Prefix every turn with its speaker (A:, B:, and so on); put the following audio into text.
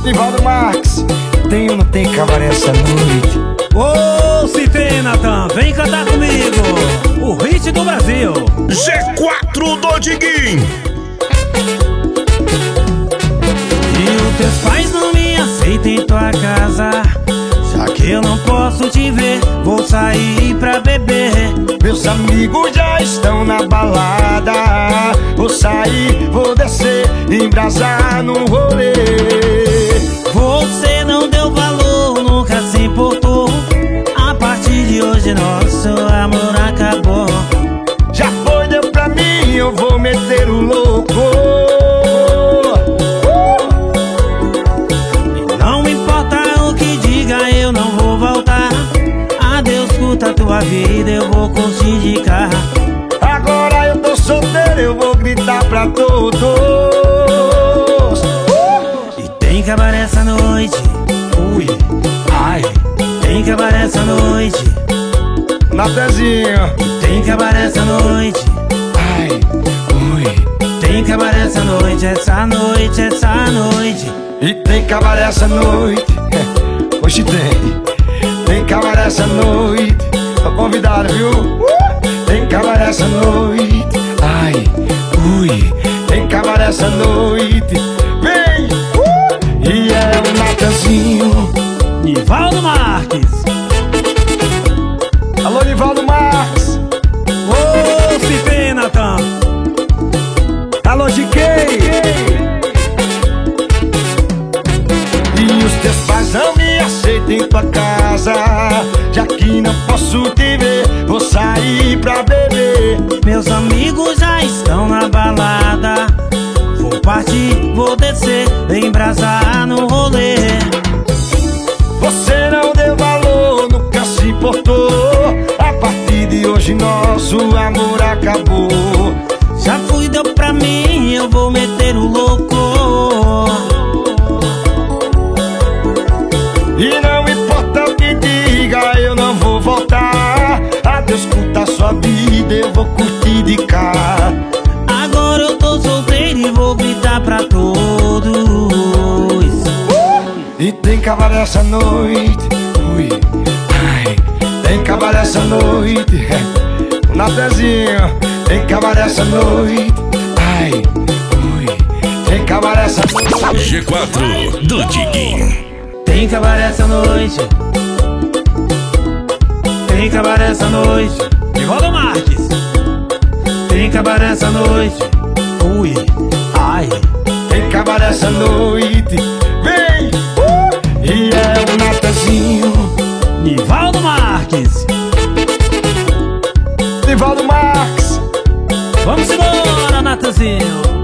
A: Nivaldo Marques, tem ou não tem cabaré essa noite?
B: Ô, se tem, Natan, vem cantar comigo o hit do Brasil.
C: G4 do Diguinho.
B: E os teus pais não me aceitam em tua casa, já que eu não posso te ver, vou sair pra beber.
A: Meus amigos já estão na balada, vou sair, vou descer, embrasar no rolê.
B: Você não deu valor, nunca se importou. A partir de hoje nosso amor acabou.
A: Já foi, deu pra mim, eu vou meter o louco.
B: Não importa o que diga, eu não vou voltar. Adeus, curta a tua vida, eu vou curtir de carro.
A: Agora eu tô solteiro, eu vou gritar pra todos.
B: E tem cabaré essa noite, ui, ai. Tem cabaré essa noite,
A: Natanzinho.
B: tem cabaré essa noite,
A: Ai, ui.
B: tem cabaré essa noite, essa noite, essa noite.
A: E tem cabaré essa noite. Hoje tem. Tem cabaré essa noite. Tô convidado, viu? Tem cabaré essa noite. Ai, ui. Tem cabaré essa noite. Vem! E é o Natanzinho.
B: Nivaldo Marques.
A: Alô, Nivaldo Marques.
B: Ô, se tem, Natan.
A: Alô, GK. E os teus pais não me aceitam em tua casa, já que não posso te ver, vou sair pra beber.
B: Meus amigos já estão na balada, vou partir, vou descer, embrasar no rolê.
A: Você não deu valor, nunca se importou. A partir de hoje nosso amor acabou.
B: Já fui, deu pra mim, eu vou meter o louco.
A: E não importa o que diga, eu não vou voltar. Adeus, curta a sua vida, eu vou curtir de cá.
B: Agora eu tô solteiro e vou gritar pra todos.
A: E tem cabaré essa noite, ui, ai. Tem cabaré essa noite, o Natanzinho. Tem cabaré essa noite, ai, ui. Tem cabaré essa noite.
C: G4 do Diguinho.
B: Tem cabaré essa noite, tem cabaré essa noite. Nivaldo Marques. Tem cabaré essa noite, ui, ai.
A: Tem cabaré essa noite, vem! E é o Natanzinho.
B: Nivaldo Marques.
A: Nivaldo Marques.
B: Vamos embora, Natanzinho.